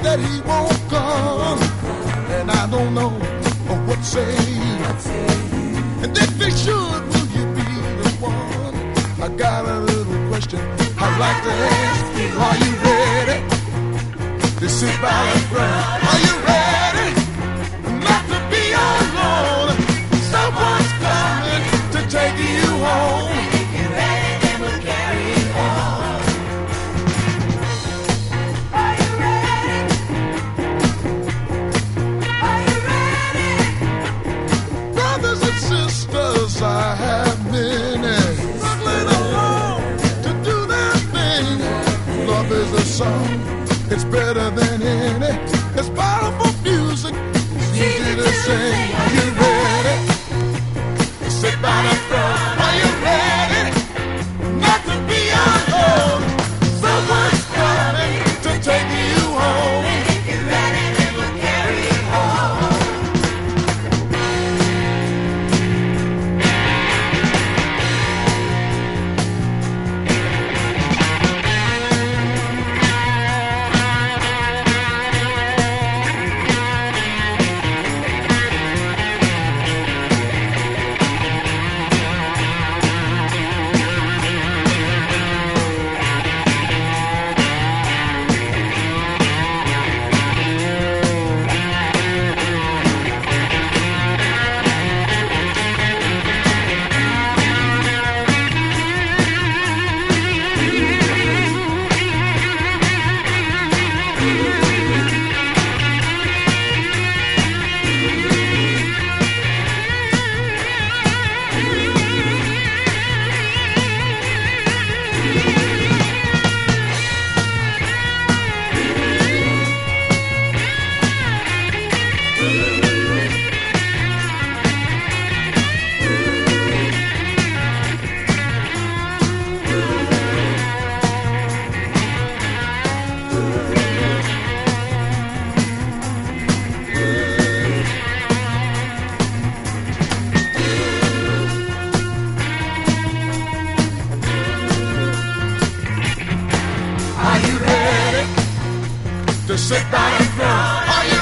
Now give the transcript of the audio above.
that he won't come, and I don't know what say. And if he should, will you be the one? I got a little question I'd like to ask. Are you ready to sit by the front? Are you ready not to be alone? Someone's coming to take you home. If you're ready, then we'll carry you home. Are you ready? Are you ready? Brothers and sisters, I have many struggling along to do their thing. Love is a song, it's better than any. It's powerful music, it's easy to sing. Are you ready? Sit by the front. Are you ready not to be alone? Someone's coming to take you home. If you're ready, then we'll carry you home. To sit by the front. Are you